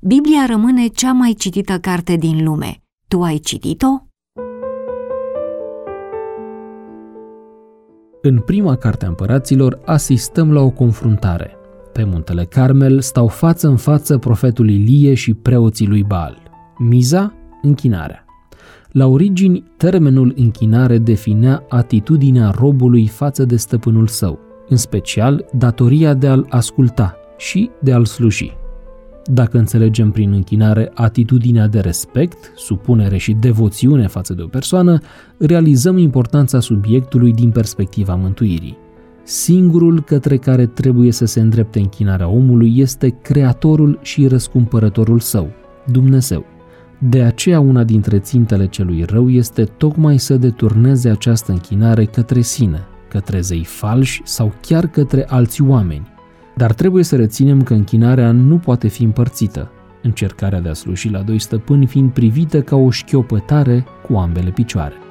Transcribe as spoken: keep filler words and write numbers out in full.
Biblia rămâne cea mai citită carte din lume. Tu ai citit-o? În prima carte a Împăraților asistăm la o confruntare. Pe muntele Carmel stau față în față profetul Ilie și preoții lui Baal. Miza? Închinarea. La origini, termenul închinare definea atitudinea robului față de stăpânul său, în special datoria de a-l asculta și de a-l sluji. Dacă înțelegem prin închinare atitudinea de respect, supunere și devoțiune față de o persoană, realizăm importanța subiectului din perspectiva mântuirii. Singurul către care trebuie să se îndrepte închinarea omului este Creatorul și Răscumpărătorul său, Dumnezeu. De aceea una dintre țintele celui rău este tocmai să deturneze această închinare către sine, către zei falși sau chiar către alți oameni. Dar trebuie să reținem că închinarea nu poate fi împărțită, încercarea de a sluji la doi stăpâni fiind privită ca o șchiopătare cu ambele picioare.